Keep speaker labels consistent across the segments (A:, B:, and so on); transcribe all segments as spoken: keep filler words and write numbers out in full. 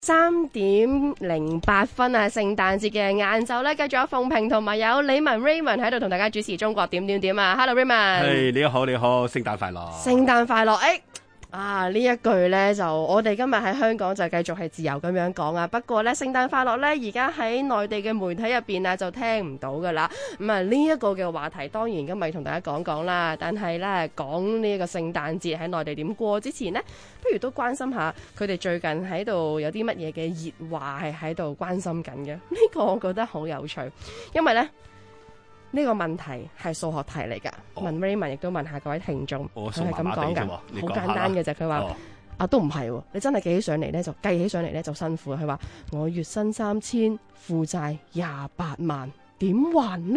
A: 三點零八分啊！聖誕節嘅晏晝咧，繼續有鳳萍同埋有李文 Raymond 喺度同大家主持中國點點點啊 ！Hello Raymond，
B: 係你好你好，聖誕快樂！
A: 聖誕快樂！誒啊呢一句呢，就我哋今日喺香港就繼續係自由咁樣講啊。不過呢，聖誕快樂呢，而家喺內地嘅媒體入邊啊就聽唔到噶啦。咁啊呢一個嘅話題當然今日同大家講講啦。但係呢，講呢個聖誕節喺內地點過之前呢，不如都關心下佢哋最近喺度有啲乜嘢嘅熱話係喺度關心緊嘅。呢個我覺得好有趣，因為呢。呢個問題係數學題嚟㗎，哦、問 Raymond 亦都問下各位聽眾，佢係咁講㗎，好簡單嘅啫。佢話、哦、啊都唔係喎，你真係記起上嚟咧就計起上嚟咧就辛苦。佢話我月薪三千，負債廿八萬，點還呢？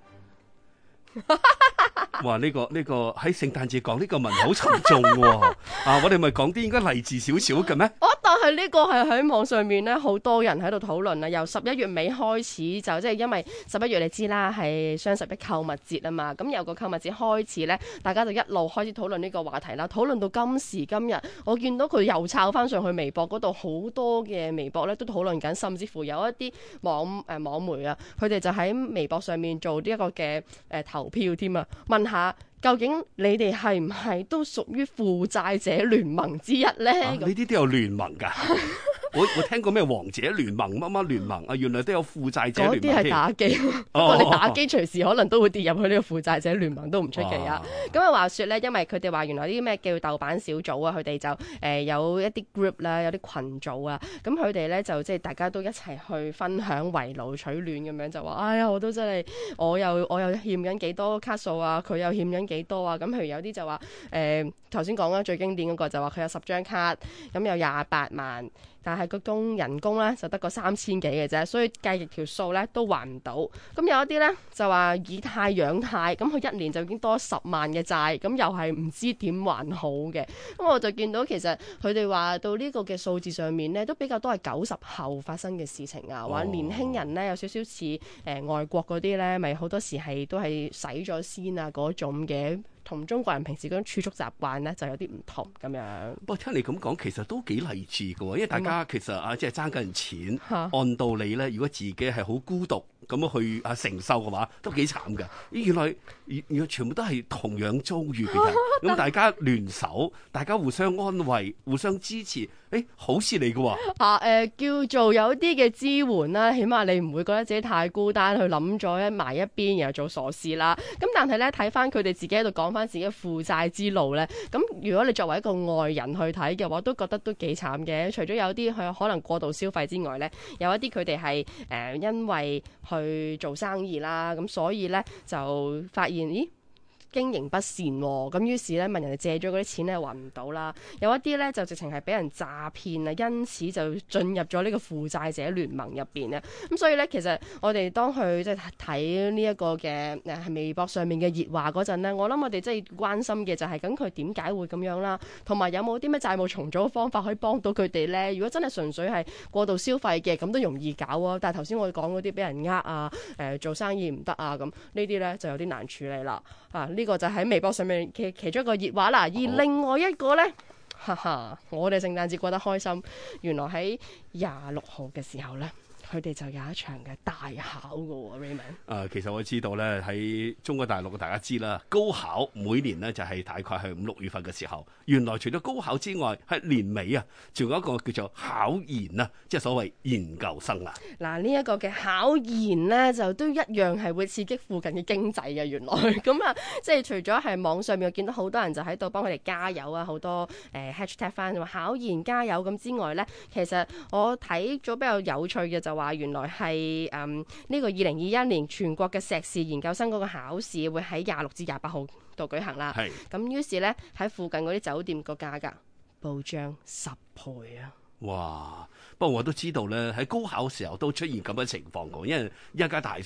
B: 哇！呢、這個呢、這個喺聖誕節講呢個問題好沉重喎、啊。啊，我哋咪講啲應該勵志少少嘅咩？
A: 但係呢個係喺網上面咧，好多人喺度討論啊。由十一月尾開始就即係因為十一月你知啦，係雙十一購物節啊嘛。咁由個購物節開始咧，大家就一路開始討論呢個話題啦。討論到今時今日，我見到佢又抄翻上去微博嗰度，好多嘅微博咧都討論緊，甚至乎有一啲網誒、呃、網媒啊，佢哋就喺微博上面做呢一個嘅誒、呃、投票添啊，問下。究竟你哋係唔係都屬於負債者聯盟之一呢？
B: 呢啲都有聯盟㗎。我我聽過咩王者聯盟乜乜聯盟啊，原來都有負債者聯盟。嗰啲係打機，不過你打機隨時可能都會跌入去呢個負債者聯盟都唔出奇啊。咁啊話說咧，因為佢哋話原來啲咩叫豆瓣小組啊，佢哋就誒、呃、有一啲 group 啦，有啲群組啊，咁佢哋咧就即係大家都一齊去分享圍爐取暖咁樣，就話哎呀我都真係我又我又欠緊幾多卡數啊，佢又欠緊幾多啊。咁譬如有啲就話誒頭先講啦，最經典嗰個就話佢有十張卡，咁有廿八萬。但係個工人工咧就得個三千幾嘅啫，所以計極條數咧都還唔到。咁有一啲咧就話以貸養貸，咁佢一年就已經多十萬嘅債，咁又係唔知點還好嘅。咁我就見到其實佢哋話到呢個嘅數字上面咧，都比較多係九十後發生嘅事情啊。話、哦、年輕人咧有少少似誒、呃、外國嗰啲咧，咪好多時係都係使咗先啊嗰種嘅。同中國人平時嗰種儲蓄習慣咧就有啲唔同咁樣。不過聽你咁講，其實都幾勵志嘅喎，因為大家其實啊，即係爭緊錢，按道理咧，如果自己係好孤獨咁樣去啊承受嘅話，都幾慘嘅。原來原來全部都係同樣遭遇嘅人，咁大家聯手，大家互相安慰、互相支持，誒、欸、好事嚟嘅喎。
A: 啊誒、呃，叫做有啲嘅支援啦，起碼你唔會覺得自己太孤單，去諗咗一埋一邊，然後做傻事啦。咁但係咧睇翻佢哋自己喺度講翻自己嘅負債之路咧，咁如果你作為一個外人去睇嘅話，都覺得都幾慘嘅。除咗有啲佢可能過度消費之外咧，有一啲佢哋係誒因為去做生意啦，咁所以咧就發現咦經營不善喎、哦，咁於是咧問人哋借咗嗰啲錢咧還唔到啦，有一啲咧就直情係俾人詐騙啊，因此就進入咗呢個負債者聯盟入邊啊，咁所以咧其實我哋當去即係睇呢一個嘅誒微博上面嘅熱話嗰陣咧，我諗我哋即係關心嘅就係咁佢點解會咁樣啦，同埋有冇啲咩債務重組嘅方法可以幫到佢哋咧？如果真係純粹係過度消費嘅，咁都容易搞啊。但係頭先我哋講嗰啲俾人呃啊，誒、呃、做生意唔得啊，咁呢啲咧就有啲難處理啦。啊！呢、這個就喺微博上面嘅其中一個熱話啦，而另外一個呢，哈哈，我哋聖誕節過得開心，原來喺廿六號嘅時候呢。佢哋就有一場嘅大考㗎喎 Raymond。
B: 誒，其實我知道咧，喺中國大陸大家知啦，高考每年呢就係大概係五六月份嘅時候。原來除咗高考之外，喺年尾啊，仲有一個叫做考研啊，即係所謂研究生啊。
A: 嗱，呢一個嘅考研呢，就都一樣係會刺激附近嘅經濟嘅。原來咁啊，即係除咗係網上面我見到好多人就喺度幫佢哋加油啊，好多誒、呃、hashtag 翻話考研加油咁之外呢，其實我睇咗比較有趣嘅就話原來係誒呢個二零二一年全國嘅碩士研究生嗰個考試會喺廿六至廿八號度舉行啦。係咁，於是咧喺附近嗰啲酒店個價格暴漲十倍啊！
B: 哇！不過我都知道咧，喺高考時候都出現咁嘅情況嘅，因為一家大細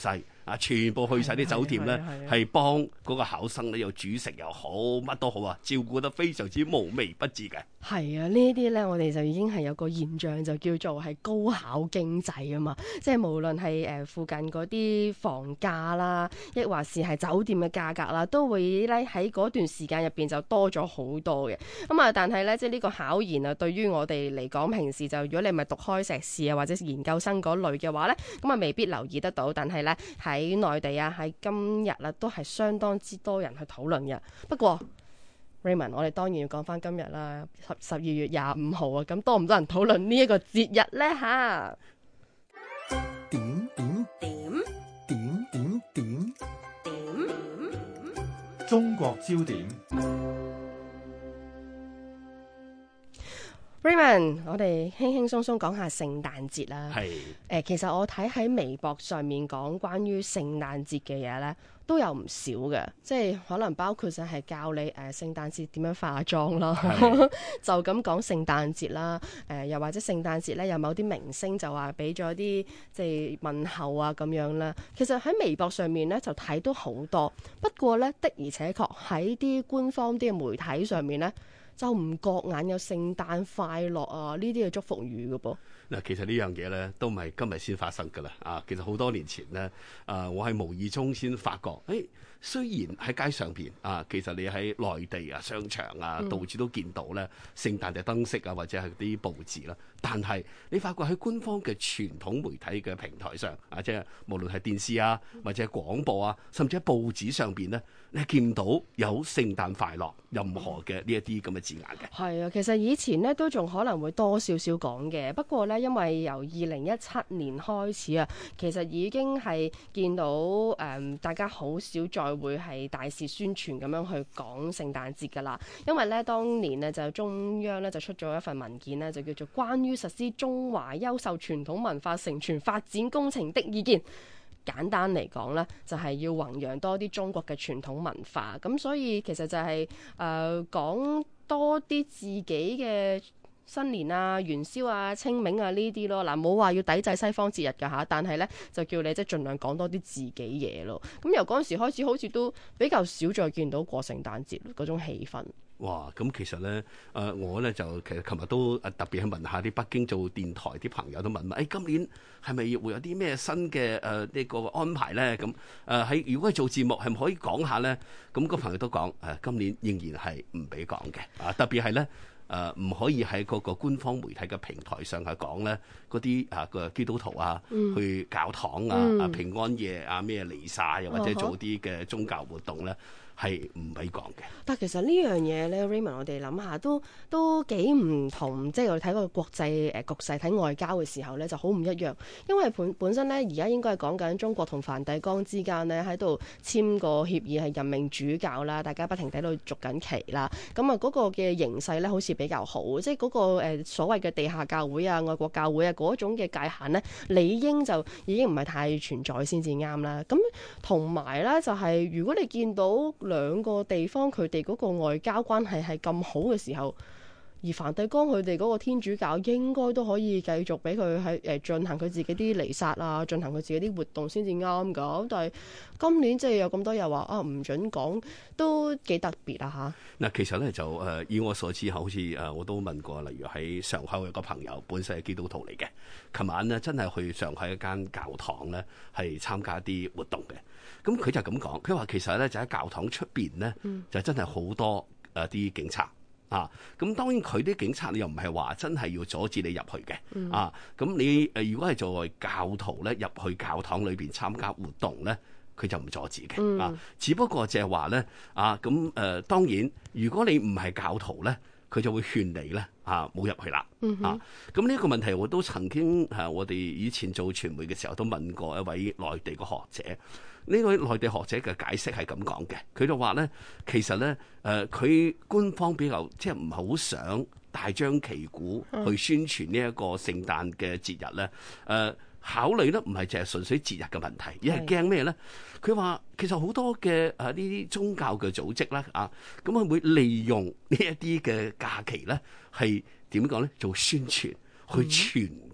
B: 啊，全部去晒啲酒店咧，係幫嗰個考生咧又煮食又好，乜都好啊，照顧得非常之無微不至嘅。
A: 係啊，呢啲咧我哋就已經係有個現象，就叫做係高考經濟啊嘛，即係無論係誒附近嗰啲房價啦，亦或是係酒店嘅價格啦，都會咧喺嗰段時間入邊就多咗好多嘅。咁啊，但係咧即係呢個考研啊，對於我哋嚟講，平時就如果你咪讀開碩士啊或者研究生嗰類嘅話咧，咁啊未必留意得到。但係咧喺內地啊，喺今日啊都係相當之多人去討論嘅。不過Raymond， 我哋當然要講翻今日啦，十十二月廿五號啊，咁多唔多人討論呢一個節日咧吓？
C: 點點點點點點點，中國焦點。
A: Raymond， 我哋輕輕鬆鬆講下聖誕節啦。
B: 係誒、
A: 呃，其實我睇喺微博上面講關於聖誕節嘅嘢咧，都有唔少嘅，即係可能包括就係教你誒、呃、聖誕節點樣化妝啦，就咁講聖誕節啦。誒、呃，又或者聖誕節咧，有某啲明星就話俾咗啲即係問候啊咁樣啦。其實喺微博上面咧就睇到好多，不過咧的而且確喺啲官方啲嘅媒體上面咧，就唔覺眼有聖誕快樂啊呢啲嘅祝福語嘅噃。
B: 嗱，其實呢樣嘢咧都唔係今日先發生㗎啦。啊，其實好多年前咧，啊，我喺無意中先發覺，誒、哎，雖然喺街上邊啊，其實你喺內地啊、商場啊，到處都見到咧聖誕嘅燈飾啊，或者係啲佈置啦。但係你發覺喺官方嘅傳統媒體嘅平台上啊，即係無論係電視啊，或者係廣播啊，甚至喺報紙上邊咧，你見到有聖誕快樂任何嘅呢一啲咁嘅字眼嘅。
A: 係啊，其實以前咧都仲可能會多少少講嘅，不過咧因為由二零一七年開始啊，其實已經係見到誒、呃、大家好少再會係大肆宣傳咁樣去講聖誕節㗎啦。因為咧當年咧就中央咧就出咗一份文件咧，就叫做關於實施中華優秀傳統文化承傳發展工程的意見。簡單嚟講呢就係、是、要弘揚多啲中國嘅傳統文化。咁所以其實就係、是、誒、呃、講多啲自己嘅新年啊、元宵啊、清明啊呢啲咯。嗱，冇話要抵制西方節日㗎吓，但係呢就叫你即係盡量講多啲自己嘢咯。咁由嗰陣時開始，好似都比較少再見到過聖誕節嗰種氣氛。
B: 哇！咁其實咧，誒、呃、我咧就其實琴日都誒特別去問下啲北京做電台啲朋友，都問問，誒、哎、今年係咪會有啲咩新嘅誒呢個安排咧？咁誒喺如果係做節目，係咪可以講下咧？咁、那個朋友都講誒、呃，今年仍然係唔俾講嘅，啊特別係咧誒唔可以喺嗰個官方媒體嘅平台上係講咧嗰啲啊個基督徒啊、嗯、去教堂啊、嗯、啊平安夜啊咩彌撒，又或者做啲嘅宗教活動咧。係唔俾講嘅。
A: 但其實呢樣嘢咧 Raymond 我哋諗下都都幾唔同，即係我哋睇個國際誒、呃、局勢睇外交嘅時候咧就好唔一樣。因為本本身咧而家應該係講緊中國同梵蒂岡之間咧喺度簽個協議係任命主教啦，大家不停喺度續緊期啦。咁啊嗰個嘅形勢咧好似比較好，即係嗰、嗰個、呃、所謂嘅地下教會啊、外國教會啊嗰種嘅界限咧，理應就已經唔係太存在先至啱啦。咁同埋咧就係、是、如果你見到兩個地方佢哋嗰個外交關係係咁好嘅時候，而梵蒂岡佢哋嗰個天主教應該都可以繼續俾佢喺誒進行佢自己啲彌撒啊，進行佢自己啲活動先至啱㗎。但係今年即係有咁多人話啊唔準講，都幾特別啊嚇。嗱，
B: 其實咧就誒、呃、以我所知，好似誒我都問過，例如喺上海有個朋友本身係基督徒嚟嘅，琴晚呢真係去上海一間教堂咧係參加啲活動嘅。咁佢就咁講，佢話其實咧就喺教堂出邊咧，就真係好多誒啲、呃、警察啊。咁當然佢啲警察你又唔係話真係要阻止你入去嘅、嗯、啊。咁你誒、呃、如果係作為教徒咧入去教堂裏邊參加活動咧，佢就唔阻止嘅、嗯、啊。只不過就係話咧啊，咁誒、呃、當然如果你唔係教徒咧，佢就會勸你咧啊冇入去啦、嗯、啊。咁呢個問題我都曾經係、啊、我哋以前做傳媒嘅時候都問過一位內地嘅學者。呢位內地學者嘅解釋係咁講嘅，佢就話咧，其實咧，誒、呃，佢官方比較即係唔係好想大張旗鼓去宣傳呢一個聖誕嘅節日咧。誒、呃，考慮咧唔係淨係純粹節日嘅問題，而係驚咩咧？佢話其實好多嘅誒呢啲宗教嘅組織咧啊，咁佢會利用呢一啲嘅假期咧，係點講咧？做宣傳去傳教。嗯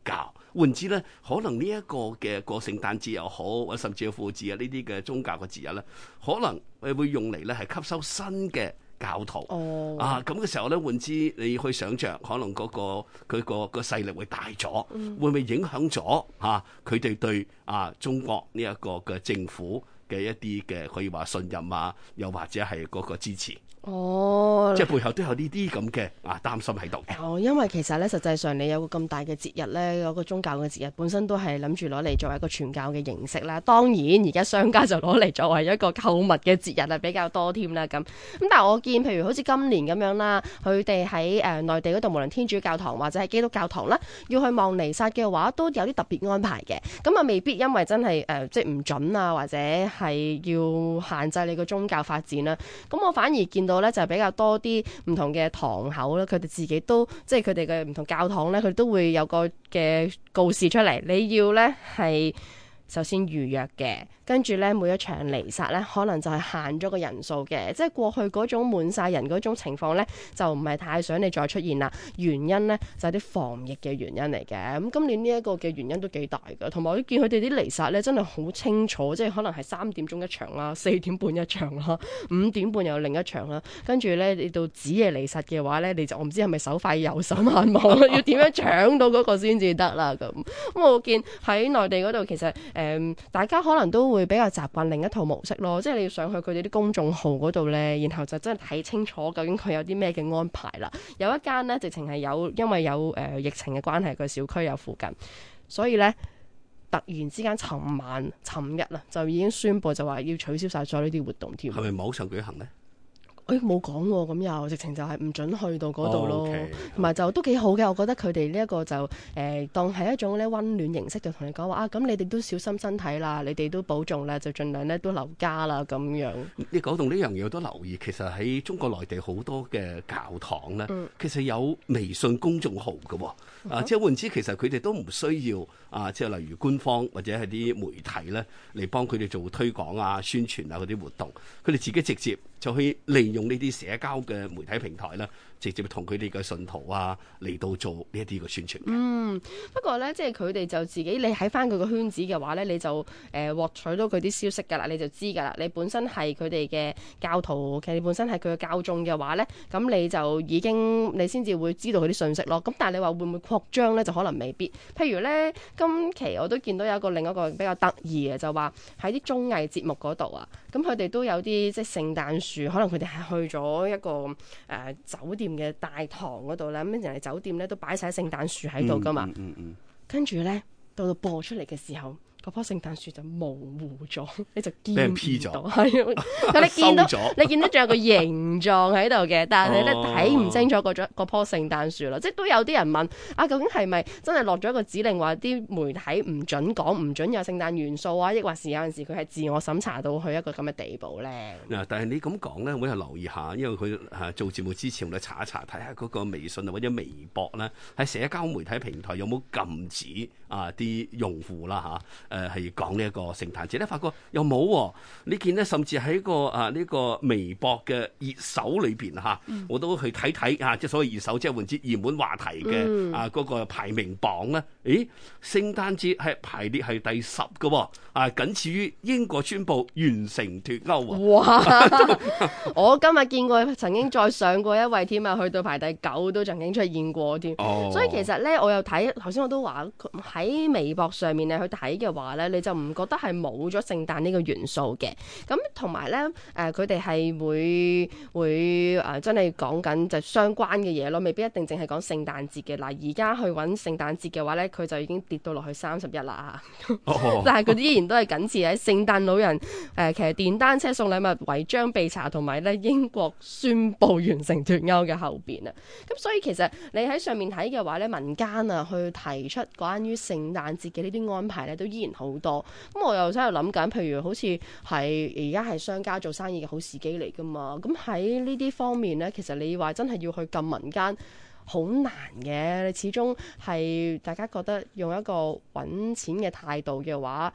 B: 換之咧，可能呢一個嘅個聖誕節又好，或者甚至係復活節啊呢啲嘅宗教嘅節日咧，可能誒會用嚟咧係吸收新嘅教徒。哦、啊咁嘅時候咧，換之你去想像，可能嗰、嗰個佢個個勢力會大咗，嗯、會唔會影響咗嚇佢哋對啊中國呢一個嘅政府嘅一啲嘅可以話信任啊，又或者係嗰個支持？哦，即係背後都有呢啲咁嘅啊擔心喺度。
A: 哦，因為其實咧，實際上你有個咁大嘅節日咧，有個宗教嘅節日本身都係諗住攞嚟作為一個傳教嘅形式啦。當然，而家商家就攞嚟作為一個購物嘅節日啊，比較多添啦咁。咁但係我見，譬如好似今年咁樣啦，佢哋喺誒內地嗰度，無論天主教堂或者係基督教堂啦，要去望彌撒嘅話，都有啲特別安排嘅。咁啊，未必因為真係誒、呃、即係唔準啊，或者係要限制你個宗教發展啦。咁我反而見到咧就係比較多啲唔同嘅堂口啦，佢哋自己都即係佢哋嘅唔同教堂咧，佢都會有個嘅告示出嚟，你要咧係首先預約嘅。跟住咧，每一場彌撒咧，可能就係限咗個人數嘅，即係過去嗰種滿晒人嗰種情況咧，就唔係太想你再出現啦。原因咧就係、是、啲防疫嘅原因嚟嘅。咁今年呢一個嘅原因都幾大㗎，同埋我見佢哋啲彌撒咧真係好清楚，即係可能係三點鐘一場啦，四點半一場啦，五點半又有另一場啦。跟住咧，你到子夜彌撒嘅話咧，你就我唔知係咪手快有手慢冇啦，要點樣搶到嗰個先至得啦咁。咁我見喺內地嗰度其實誒、呃，大家可能都會會比較習慣另一套模式咯，即係你要上去佢哋啲公眾號嗰度咧，然後就真係睇清楚究竟佢有啲咩嘅安排啦。有一間呢，直情係有，因為有誒、呃、疫情嘅關係，個小區有附近，所以咧突然之間尋晚、尋日啦，就已經宣布就話要取消晒咗呢啲活動添。
B: 係咪網上舉行呢？
A: 誒冇講喎，咁又直情就係唔準去到嗰度咯，同埋、oh, okay, okay. 就都幾好嘅。我覺得佢哋呢一個就誒、呃、當係一種咧溫暖形式，就同你講話啊，咁你哋都小心身體啦，你哋都保重啦，就盡量咧都留家啦咁樣。你
B: 講到呢樣嘢我都留意，其實喺中國內地好多嘅教堂咧，嗯、其實有微信公眾號嘅喎，啊，嗯、即係換言之，其實佢哋都唔需要啊，即係例如官方或者係啲媒體咧嚟幫佢哋做推廣啊、宣傳啊嗰啲活動，佢哋自己直接就可以利用呢啲社交嘅媒體平台啦，直接同佢哋嘅信徒啊嚟到做呢一啲嘅宣傳。嗯，
A: 不過咧，即係佢哋就自己，你喺翻佢個圈子嘅話咧，你就誒、呃、獲取到佢啲消息㗎啦，你就知㗎啦。你本身係佢哋嘅教徒，其實你本身係佢嘅教眾嘅話咧，咁你就已經你先至會知道佢啲信息咯。咁但係你話會唔會擴張咧，就可能未必。譬如咧，今期我都見到有一個另一個比較得意嘅，就話喺啲綜藝節目嗰度啊，咁佢哋都有啲即係聖誕樹，可能佢哋係去咗一個誒、呃、酒店嘅大堂嗰度咧，咁人哋酒店咧都擺晒聖誕樹喺度噶嘛，嗯嗯嗯、跟住咧到到播出嚟嘅時候，嗰棵聖誕樹就模糊咗，你就見唔到，俾人 P 咗，係，但你見到你見到仲有個形狀喺度嘅，但係咧睇唔清楚嗰種嗰棵聖誕樹咯，即係都有啲人問啊，究竟係咪真係落咗一個指令話啲媒體唔準講，唔準有聖誕元素啊？抑或是有陣時佢係自我審查到去一個咁嘅地步咧？嗱，
B: 但係你咁講咧，我係留意下，因為佢嚇做節目之前，我哋查一查睇下嗰個微信啊或者微博咧，喺社交媒體平台有冇禁止啊啲用戶啦嚇。誒係講呢一個聖誕節咧，發覺又冇喎。呢件呢，甚至喺個啊呢、這個微博嘅熱搜裏邊嚇，嗯、我都去睇睇啊，即係所謂熱搜，即係換之熱門話題嘅、嗯、啊嗰、那個排名榜咧。誒，聖誕節係排列係第十嘅喎，啊，僅次於英國宣布完成脫歐喎。哇！
A: 我今日見過曾經再上過一位添啊，去到排第九都曾經出現過添。哦、所以其實咧，我又睇頭先我都話喺微博上面咧去睇嘅話咧，你就唔覺得係冇咗聖誕呢個元素嘅。咁同埋咧，誒佢哋係會會誒、呃、真係講緊就相關嘅嘢咯，未必一定淨係講聖誕節嘅。嗱，而家去揾聖誕節嘅話咧，佢就已經跌到落去三十一啦嚇。哦、但係佢依然都係僅次喺聖誕老人誒、呃、騎電單車送禮物違章被查，同埋咧英國宣布完成脫歐嘅後邊啊。咁所以其實你喺上面睇嘅話咧，民間啊去提出關於聖誕節嘅呢啲安排咧，都依然好多。咁我又真係諗緊，譬如好似係而家係商家做生意嘅好時機嚟㗎嘛。咁喺呢啲方面咧，其實你話真係要去禁民間，好難嘅。你始終係大家覺得用一個揾錢嘅態度嘅話，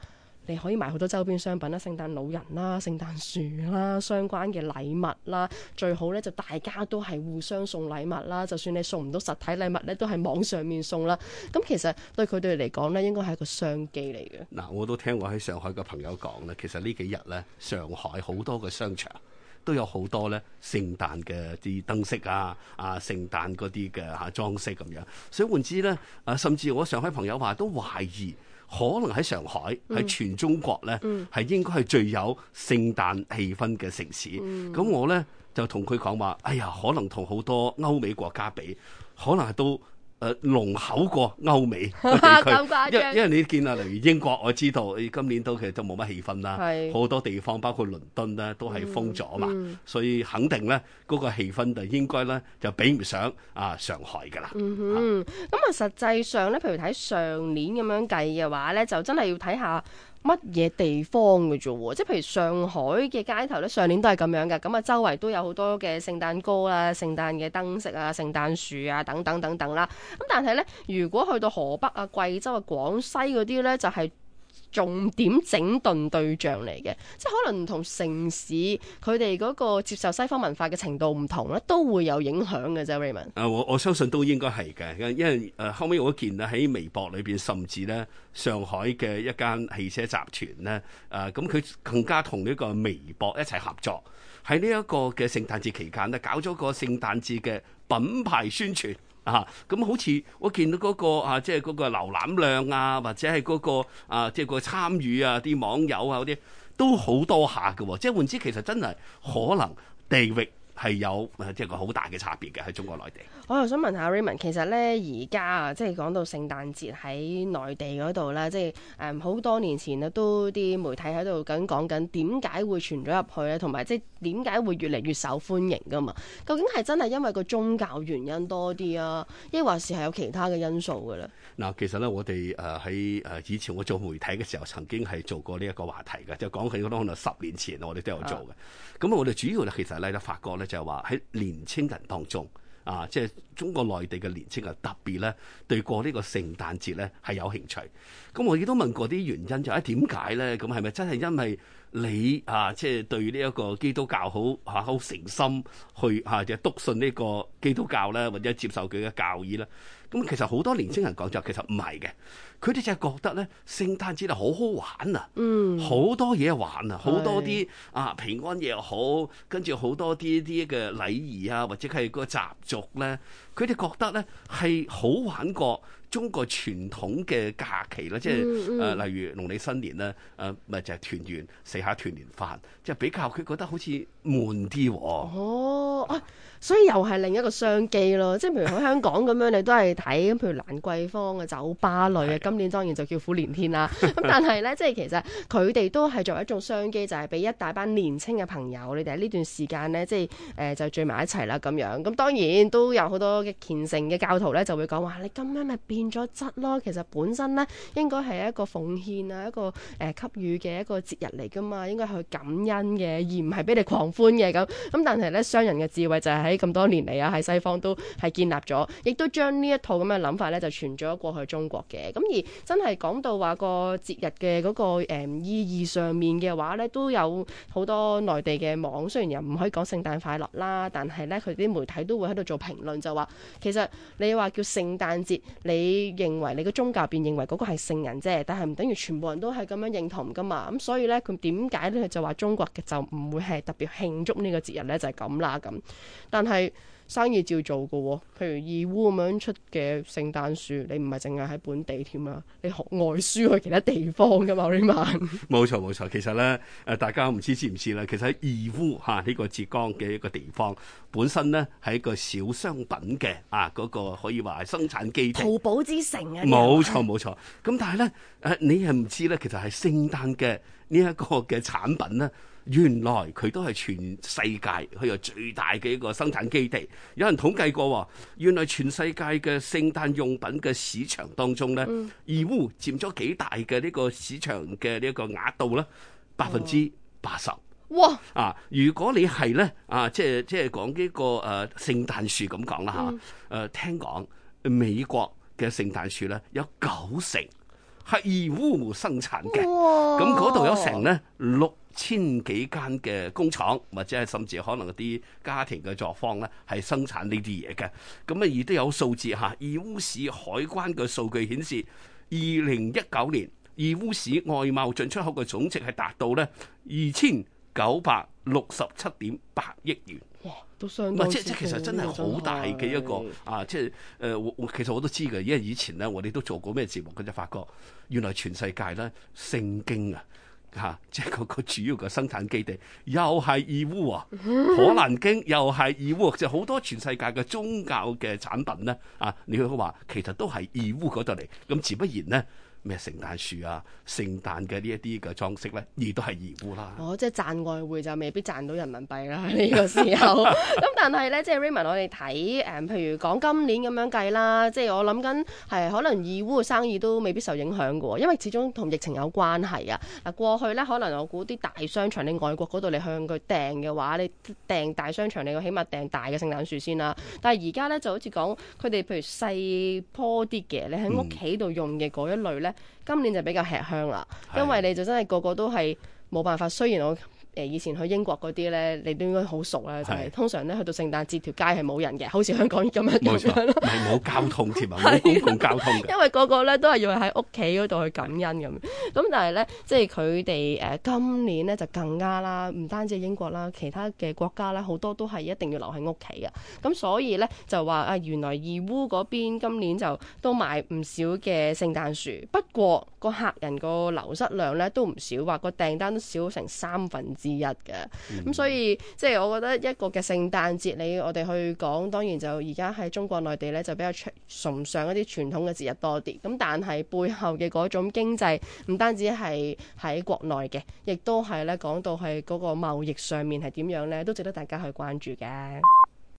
A: 你可以買好多周邊商品啦，聖誕老人啦、聖誕樹啦、相關嘅禮物啦，最好咧就大家都係互相送禮物啦。就算你送唔到實體禮物咧，都係網上面送啦。咁其實對佢哋嚟講咧，應該係一個商機嚟嘅。
B: 嗱，我都聽我喺上海嘅朋友講咧，其實呢幾日咧，上海好多嘅商場都有好多咧聖誕嘅啲燈飾啊，啊聖誕嗰啲嘅嚇裝飾咁樣。所以換之咧，啊甚至我上海朋友話都懷疑，可能喺上海喺、嗯、全中國咧，係、嗯、應該係最有聖誕氣氛嘅城市。咁、嗯、我咧就同佢講話，哎呀，可能同好多歐美國家比，可能係都。誒濃厚過歐美嘅地區，因因為你見啊，例如英國，我知道今年都其實都冇乜氣氛啦，好多地方包括倫敦咧都係封咗嘛、嗯嗯，所以肯定咧嗰個氣氛就應該咧就比唔上啊上海㗎啦。嗯
A: 哼，咁啊實際上咧，譬如睇上年咁樣計嘅話咧，就真係要睇下乜嘢地方嘅啫喎，即係譬如上海嘅街頭咧，上年都係咁樣嘅，咁啊周圍都有好多嘅聖誕歌啦、聖誕嘅燈飾啊、聖誕樹啊等等等等啦。咁但係咧，如果去到河北啊、貴州啊、廣西嗰啲咧，就係、是重點整頓對象嚟嘅，即係可能唔同城市佢哋嗰個接受西方文化嘅程度唔同咧，都會有影響嘅啫。Raymond，
B: 啊，我我相信都應該係嘅，因為誒、呃、後尾我見啊喺微博裏邊，甚至咧上海嘅一間汽車集團咧，誒咁佢更加同呢個微博一齊合作，喺呢一個嘅聖誕節期間咧，搞咗個聖誕節嘅品牌宣傳。啊，咁好似我見到嗰、那個啊，即係嗰個瀏覽量啊，或者係嗰、那個啊，即係個參與啊，啲網友啊嗰啲都好多下嘅喎，即係換之其實真係可能地域係有即係個好大嘅差別嘅喺中國內地。
A: 我又想問下 Raymond， 其實咧而家啊，即係講到聖誕節喺內地嗰度咧，即係誒好多年前啊，都啲媒體喺度緊講緊點解會傳咗入去咧，同埋即係點解會越嚟越受歡迎噶嘛？究竟係真係因為個宗教原因多啲啊，抑或是係有其他嘅因素嘅咧？
B: 嗱，其實咧我哋誒喺誒以前我做媒體嘅時候，曾經係做過呢一個話題嘅，就講起可能十年前我哋都有做嘅。咁、啊、我哋主要咧其實咧就發覺咧就係話喺年青人當中。啊，即係中國內地嘅年青人特別咧，對過呢個聖誕節咧係有興趣。咁我亦都問過啲原因，就係點解咧？咁係咪真係因為你啊，即係對呢一個基督教好嚇好誠心去嚇就篤信呢個基督教咧，或者接受佢嘅教義咧？咁其實好多年青人講就其實唔係嘅，佢哋就係覺得咧聖誕節係好好玩啊，嗯，好多嘢玩啊，好多啲啊平安夜又好，跟住好多啲啲嘅禮儀啊，或者係個習俗咧，佢哋覺得咧係好玩過中國傳統嘅假期啦，即係誒、呃、例如農曆新年咧，誒咪就係團圓食下團年飯，即係比較佢覺得好似悶啲喎。哦，
A: 啊，所以又係另一個商機咯，即係譬如喺香港咁樣，你都係睇譬如蘭桂坊嘅酒吧類嘅，今年當然就叫虎年天啦。咁但係咧，即係其實佢哋都係作為一種商機，就係、是、俾一大班年青嘅朋友，你哋喺呢段時間咧，即係誒、呃、就聚埋一齊啦咁樣。咁當然都有好多嘅虔誠嘅教徒咧，就會講話你咁樣咪變咗質咯。其實本身咧應該係一個奉獻啊，一個誒、呃、給予嘅一個節日嚟噶嘛，應該去感恩嘅，而唔係俾你狂歡嘅咁。咁但係咧，商人嘅智慧就係喺咁多年嚟啊，喺西方都係建立咗，亦都將呢一套咁嘅諗法咧就傳咗過去中國嘅。咁而真係講到話個節日嘅嗰個誒意義上面嘅話咧，都有好多內地嘅網，雖然又唔可以講聖誕快樂啦，但係咧佢啲媒體都會喺度做評論，就話其實你話叫聖誕節，你認為你個宗教便認為嗰個係聖人啫，但係唔等於全部人都係咁樣認同噶嘛。咁所以咧，佢點解咧就話中國嘅就唔會係特別慶祝呢個節日咧，就係咁啦咁。但係生意照做噶喎，譬如義烏咁樣出嘅聖誕樹，你唔係淨係喺本地添啊，你學外輸去其他地方噶嘛？Raymond，冇
B: 錯冇錯，其實咧誒，大家唔知知唔知咧？其實喺義烏嚇呢個浙江嘅一個地方，本身咧係一個小商品嘅啊嗰、那個可以話係生產基地，
A: 淘寶之城啊！
B: 冇錯冇錯，咁但係咧誒，你係唔知咧，其實係聖誕嘅呢一個嘅產品咧。原來佢都係全世界佢有最大嘅一個生產基地。有人統計過，原來全世界嘅聖誕用品嘅市場當中咧，義烏佔咗幾大嘅呢個市場嘅呢一個額度咧，百分之八十。哇！啊，如果你係咧啊，即係即係講呢個誒、呃、聖誕樹咁講啦嚇，誒、嗯呃、聽講美國嘅聖誕樹咧有九成係義烏生產嘅。咁嗰度有成咧六千幾間嘅工廠，或者係甚至可能啲家庭嘅作坊咧，係生產呢啲嘢嘅。咁啊，亦都有數字嚇。義烏市海關嘅數據顯示，二零一九年義烏市外貿進出口嘅總值係達到咧二千九百六十七點八億元。
A: 哇，都相當。
B: 即即其實真係好大嘅一個啊！即係誒，我、呃、其實我都知嘅，因為以前咧我哋都做過咩節目，佢就發覺原來全世界咧聖經啊！嚇！即係個個主要嘅生產基地又係義烏啊，可蘭經又係義烏，就好多全世界嘅宗教嘅產品咧啊！你可以話其實都係義烏嗰度嚟，咁自不然咧咩聖誕樹啊、聖誕嘅呢一啲嘅裝飾咧，亦都係義烏啦。
A: 哦，即係賺外匯就未必賺到人民幣啦呢個時候。咁但係咧，即係 Raymond，我哋睇誒，譬如講今年咁樣計啦，即係我諗緊係可能義烏嘅生意都未必受影響嘅喎，因為始終同疫情有關係啊。嗱，過去咧可能我估啲大商場，你外國嗰度你向佢訂嘅話，你訂大商場你起碼訂大嘅聖誕樹先啦。但係而家咧就好似講佢哋譬如細棵啲嘅，你喺屋企度用嘅嗰一類咧。嗯，今年就比較吃香啦，因為你就真係個個都係冇辦法。雖然我誒以前去英國嗰啲咧，你都應該好熟啦，就係、是、通常咧去到聖誕節條街係冇人嘅，好似香港咁樣咁樣咯，
B: 係冇交通添啊，冇公共交通嘅。
A: 因為個個咧都係要喺屋企嗰度去感恩咁。咁但係咧，即係佢哋誒今年咧就更加啦，唔單止英國啦，其他嘅國家啦，好多都係一定要留喺屋企嘅。咁所以咧就話啊，原來義烏嗰邊今年就都買唔少嘅聖誕樹，不過個客人個流失量咧都唔少，話個訂單都少成三分之一嘅。咁、嗯、所以即係我覺得一個嘅聖誕節，你我哋去講，當然就而家喺中國內地咧就比較崇尚一啲傳統嘅節日多啲。咁但係背後嘅嗰種經濟唔單止係喺國內嘅，亦都係咧講到係嗰個貿易上面係點樣咧，都值得大家去關注嘅。